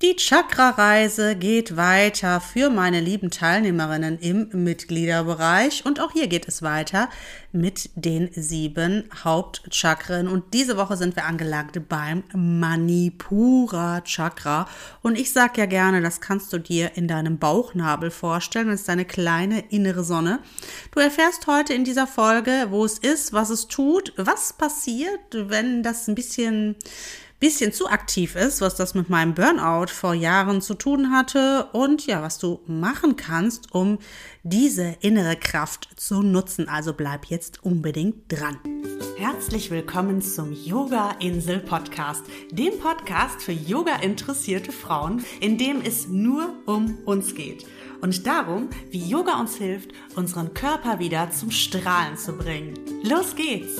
Die Chakra-Reise geht weiter für meine lieben Teilnehmerinnen im Mitgliederbereich und auch hier geht es weiter mit den 7 Hauptchakren und diese Woche sind wir angelangt beim Manipura Chakra und ich sage ja gerne, das kannst du dir in deinem Bauchnabel vorstellen, das ist deine kleine innere Sonne. Du erfährst heute in dieser Folge, wo es ist, was es tut, was passiert, wenn das ein bisschen zu aktiv ist, was das mit meinem Burnout vor Jahren zu tun hatte und ja, was du machen kannst, um diese innere Kraft zu nutzen. Also bleib jetzt unbedingt dran. Herzlich willkommen zum Yoga Insel Podcast, dem Podcast für Yoga-interessierte Frauen, in dem es nur um uns geht und darum, wie Yoga uns hilft, unseren Körper wieder zum Strahlen zu bringen. Los geht's!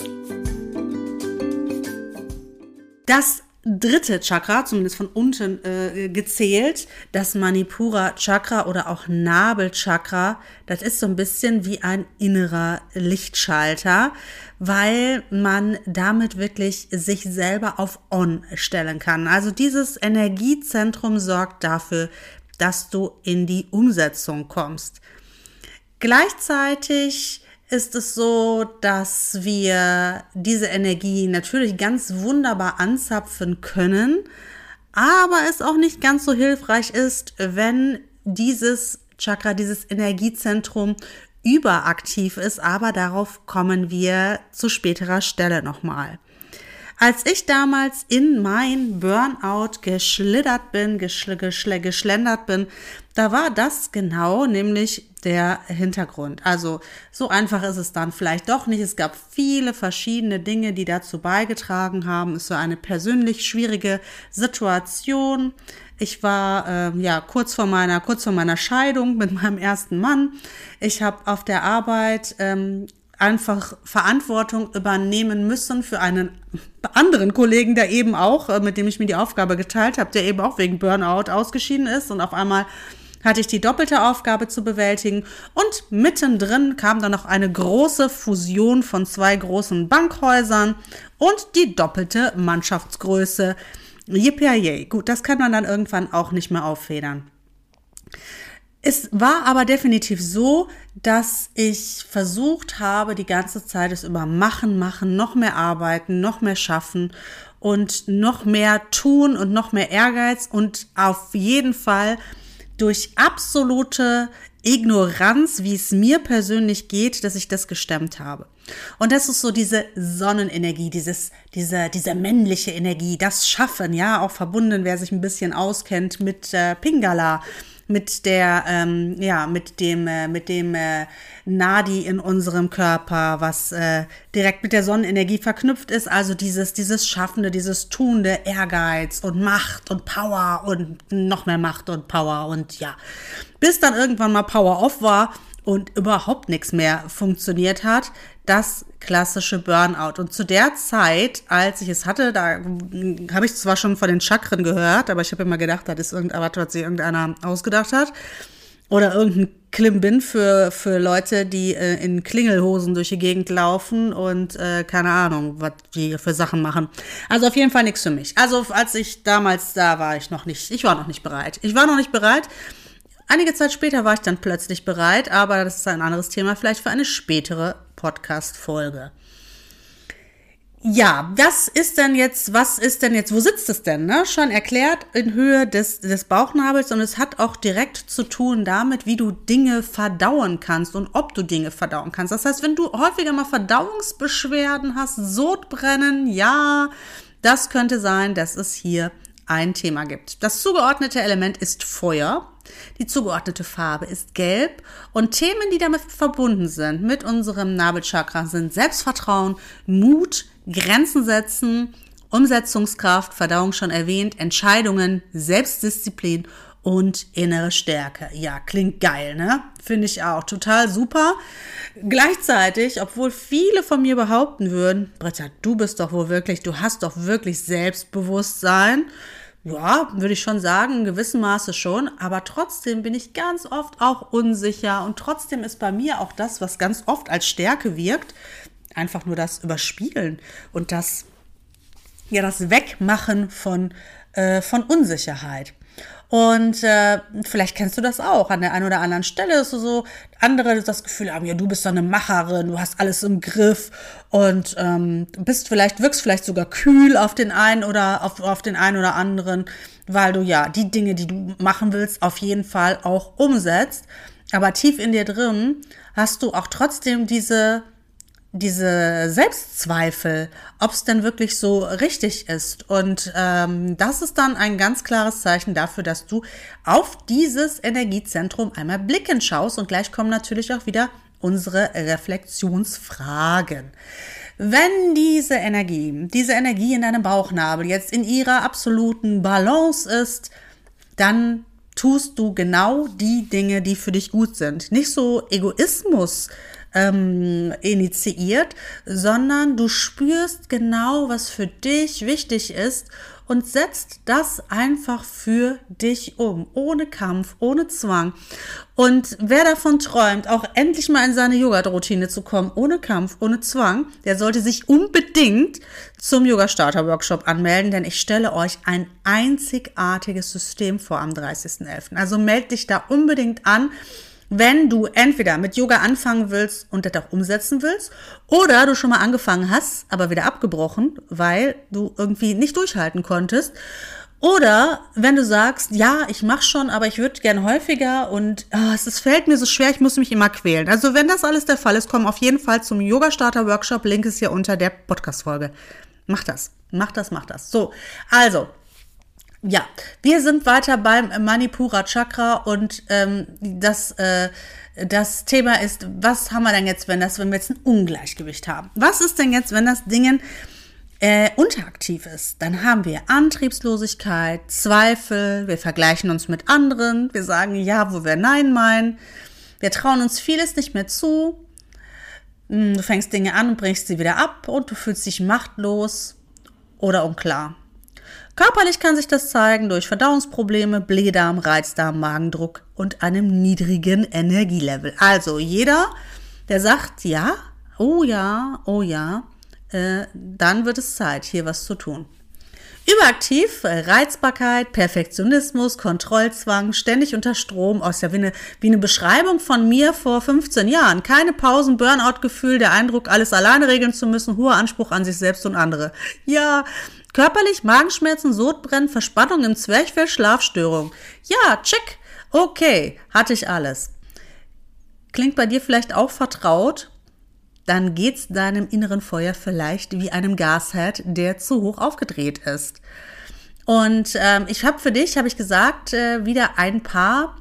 Das dritte Chakra, zumindest von unten gezählt, das Manipura Chakra oder auch Nabelchakra, das ist so ein bisschen wie ein innerer Lichtschalter, weil man damit wirklich sich selber auf On stellen kann. Also dieses Energiezentrum sorgt dafür, dass du in die Umsetzung kommst. Gleichzeitig ist es so, dass wir diese Energie natürlich ganz wunderbar anzapfen können, aber es auch nicht ganz so hilfreich ist, wenn dieses Chakra, dieses Energiezentrum überaktiv ist, aber darauf kommen wir zu späterer Stelle nochmal. Als ich damals in mein Burnout geschlendert bin, da war das genau nämlich der Hintergrund. Also so einfach ist es dann vielleicht doch nicht. Es gab viele verschiedene Dinge, die dazu beigetragen haben. Es war eine persönlich schwierige Situation. Ich war kurz vor meiner Scheidung mit meinem ersten Mann. Ich habe auf der Arbeit einfach Verantwortung übernehmen müssen für einen anderen Kollegen, der eben auch, mit dem ich mir die Aufgabe geteilt habe, der eben auch wegen Burnout ausgeschieden ist und auf einmal hatte ich die doppelte Aufgabe zu bewältigen und mittendrin kam dann noch eine große Fusion von 2 großen Bankhäusern und die doppelte Mannschaftsgröße. Yippie. Gut, das kann man dann irgendwann auch nicht mehr auffedern. Es war aber definitiv so, dass ich versucht habe, die ganze Zeit es über machen, noch mehr arbeiten, noch mehr schaffen und noch mehr tun und noch mehr Ehrgeiz und auf jeden Fall durch absolute Ignoranz, wie es mir persönlich geht, dass ich das gestemmt habe. Und das ist so diese Sonnenenergie, diese männliche Energie, das Schaffen, ja, auch verbunden, wer sich ein bisschen auskennt mit Pingala, mit dem Nadi in unserem Körper, was direkt mit der Sonnenenergie verknüpft ist, also dieses Schaffende, dieses Tuende, Ehrgeiz und Macht und Power und noch mehr Macht und Power und ja, bis dann irgendwann mal Power off war und überhaupt nichts mehr funktioniert hat, das klassische Burnout. Und zu der Zeit, als ich es hatte, da habe ich zwar schon von den Chakren gehört, aber ich habe immer gedacht, das ist irgendwas, was sich irgendeiner ausgedacht hat. Oder irgendein Klimbim für Leute, die in Klingelhosen durch die Gegend laufen und keine Ahnung, was die für Sachen machen. Also auf jeden Fall nichts für mich. Also als ich damals da war, ich war noch nicht bereit. Einige Zeit später war ich dann plötzlich bereit, aber das ist ein anderes Thema, vielleicht für eine spätere Podcast-Folge. Ja, was ist denn jetzt, wo sitzt es denn? Ne? Schon erklärt, in Höhe des Bauchnabels und es hat auch direkt zu tun damit, wie du Dinge verdauen kannst und ob du Dinge verdauen kannst. Das heißt, wenn du häufiger mal Verdauungsbeschwerden hast, Sodbrennen, ja, das könnte sein, dass es hier ein Thema gibt. Das zugeordnete Element ist Feuer. Die zugeordnete Farbe ist gelb und Themen, die damit verbunden sind mit unserem Nabelchakra, sind Selbstvertrauen, Mut, Grenzen setzen, Umsetzungskraft, Verdauung schon erwähnt, Entscheidungen, Selbstdisziplin und innere Stärke. Ja, klingt geil, ne? Finde ich auch total super. Gleichzeitig, obwohl viele von mir behaupten würden, Britta, du hast doch wirklich Selbstbewusstsein. Ja, würde ich schon sagen, in gewissem Maße schon, aber trotzdem bin ich ganz oft auch unsicher und trotzdem ist bei mir auch das, was ganz oft als Stärke wirkt, einfach nur das Überspielen und das Wegmachen von Unsicherheit. Und vielleicht kennst du das auch. An der einen oder anderen Stelle ist so, andere das Gefühl haben, ja, du bist so eine Macherin, du hast alles im Griff und wirkst vielleicht sogar kühl auf den einen oder auf den einen oder anderen, weil du ja die Dinge, die du machen willst, auf jeden Fall auch umsetzt. Aber tief in dir drin hast du auch trotzdem diese Selbstzweifel, ob es denn wirklich so richtig ist. Und das ist dann ein ganz klares Zeichen dafür, dass du auf dieses Energiezentrum einmal blicken schaust. Und gleich kommen natürlich auch wieder unsere Reflexionsfragen. Wenn diese Energie in deinem Bauchnabel jetzt in ihrer absoluten Balance ist, dann tust du genau die Dinge, die für dich gut sind. Nicht so Egoismus initiiert, sondern du spürst genau, was für dich wichtig ist und setzt das einfach für dich um, ohne Kampf, ohne Zwang. Und wer davon träumt, auch endlich mal in seine Yoga-Routine zu kommen, ohne Kampf, ohne Zwang, der sollte sich unbedingt zum Yoga-Starter-Workshop anmelden, denn ich stelle euch ein einzigartiges System vor am 30.11. Also meld dich da unbedingt an, wenn du entweder mit Yoga anfangen willst und das auch umsetzen willst oder du schon mal angefangen hast, aber wieder abgebrochen, weil du irgendwie nicht durchhalten konntest. Oder wenn du sagst, ja, ich mache schon, aber ich würde gerne häufiger und es fällt mir so schwer, ich muss mich immer quälen. Also wenn das alles der Fall ist, komm auf jeden Fall zum Yoga-Starter-Workshop. Link ist hier unter der Podcast-Folge. Mach das. So, also ja, wir sind weiter beim Manipura Chakra und das Thema ist, was haben wir denn jetzt, wenn wir jetzt ein Ungleichgewicht haben? Was ist denn jetzt, wenn das Ding unteraktiv ist? Dann haben wir Antriebslosigkeit, Zweifel, wir vergleichen uns mit anderen, wir sagen ja, wo wir nein meinen, wir trauen uns vieles nicht mehr zu, du fängst Dinge an und brichst sie wieder ab und du fühlst dich machtlos oder unklar. Körperlich kann sich das zeigen durch Verdauungsprobleme, Blähdarm, Reizdarm, Magendruck und einem niedrigen Energielevel. Also jeder, der sagt ja, oh ja, dann wird es Zeit, hier was zu tun. Überaktiv, Reizbarkeit, Perfektionismus, Kontrollzwang, ständig unter Strom, wie eine Beschreibung von mir vor 15 Jahren. Keine Pausen, Burnout-Gefühl, der Eindruck, alles alleine regeln zu müssen, hoher Anspruch an sich selbst und andere. Ja, körperlich Magenschmerzen, Sodbrennen, Verspannung im Zwerchfell, Schlafstörung. Ja, check. Okay, hatte ich alles. Klingt bei dir vielleicht auch vertraut? Dann geht's deinem inneren Feuer vielleicht wie einem Gasherd, der zu hoch aufgedreht ist. Und ich habe für dich, habe ich gesagt, wieder ein paar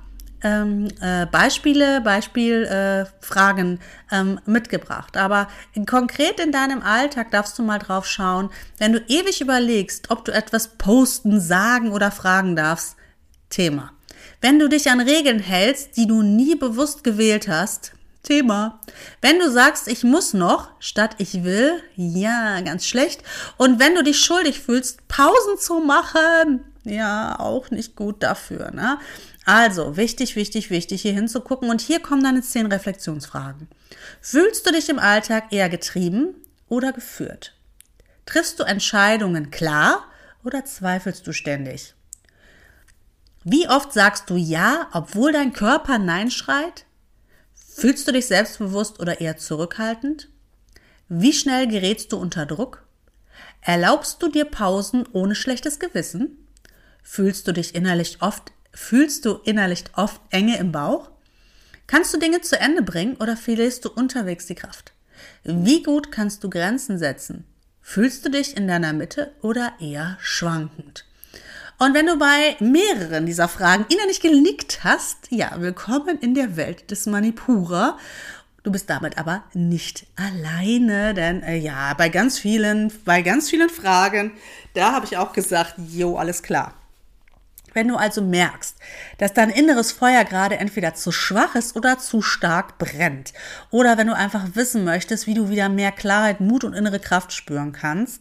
Beispielfragen mitgebracht. Aber konkret in deinem Alltag darfst du mal drauf schauen, wenn du ewig überlegst, ob du etwas posten, sagen oder fragen darfst, Thema. Wenn du dich an Regeln hältst, die du nie bewusst gewählt hast, Thema. Wenn du sagst, ich muss noch, statt ich will, ja, ganz schlecht. Und wenn du dich schuldig fühlst, Pausen zu machen, ja, auch nicht gut dafür, ne? Also, wichtig, hier hinzugucken. Und hier kommen deine 10 Reflexionsfragen. Fühlst du dich im Alltag eher getrieben oder geführt? Triffst du Entscheidungen klar oder zweifelst du ständig? Wie oft sagst du ja, obwohl dein Körper Nein schreit? Fühlst du dich selbstbewusst oder eher zurückhaltend? Wie schnell gerätst du unter Druck? Erlaubst du dir Pausen ohne schlechtes Gewissen? Fühlst du innerlich oft Enge im Bauch? Kannst du Dinge zu Ende bringen oder verlierst du unterwegs die Kraft? Wie gut kannst du Grenzen setzen? Fühlst du dich in deiner Mitte oder eher schwankend? Und wenn du bei mehreren dieser Fragen innerlich genickt hast, ja, willkommen in der Welt des Manipura. Du bist damit aber nicht alleine, denn bei ganz vielen Fragen, da habe ich auch gesagt, jo, alles klar. Wenn du also merkst, dass dein inneres Feuer gerade entweder zu schwach ist oder zu stark brennt, oder wenn du einfach wissen möchtest, wie du wieder mehr Klarheit, Mut und innere Kraft spüren kannst,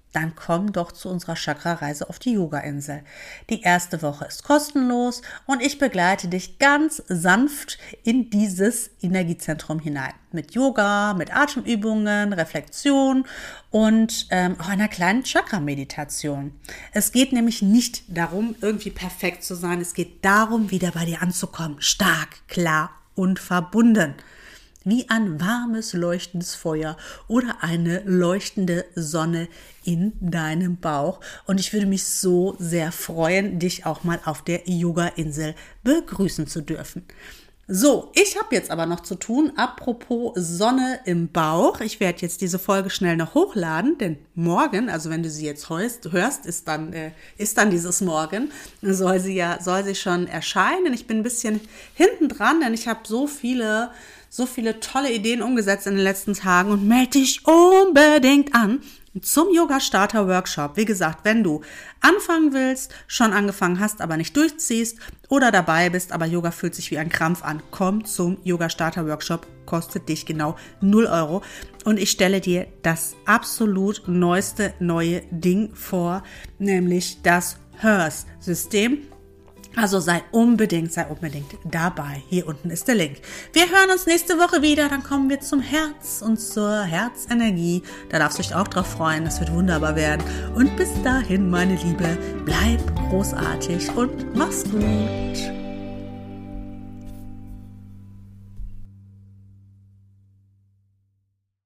dann komm doch zu unserer Chakra-Reise auf die Yoga-Insel. Die erste Woche ist kostenlos und ich begleite dich ganz sanft in dieses Energiezentrum hinein. Mit Yoga, mit Atemübungen, Reflexion und auch einer kleinen Chakra-Meditation. Es geht nämlich nicht darum, irgendwie perfekt zu sein. Es geht darum, wieder bei dir anzukommen. Stark, klar und verbunden. Wie ein warmes, leuchtendes Feuer oder eine leuchtende Sonne in deinem Bauch. Und ich würde mich so sehr freuen, dich auch mal auf der Yoga-Insel begrüßen zu dürfen. So, ich habe jetzt aber noch zu tun, apropos Sonne im Bauch. Ich werde jetzt diese Folge schnell noch hochladen, denn morgen, also wenn du sie jetzt hörst, ist dann dieses Morgen, soll sie schon erscheinen. Ich bin ein bisschen hinten dran, denn ich habe so viele tolle Ideen umgesetzt in den letzten Tagen und melde dich unbedingt an zum Yoga-Starter-Workshop. Wie gesagt, wenn du anfangen willst, schon angefangen hast, aber nicht durchziehst oder dabei bist, aber Yoga fühlt sich wie ein Krampf an, komm zum Yoga-Starter-Workshop, kostet dich genau 0 Euro und ich stelle dir das absolut neueste neue Ding vor, nämlich das HERS-System. Also sei unbedingt dabei. Hier unten ist der Link. Wir hören uns nächste Woche wieder. Dann kommen wir zum Herz und zur Herzenergie. Da darfst du dich auch drauf freuen. Das wird wunderbar werden. Und bis dahin, meine Liebe, bleib großartig und mach's gut.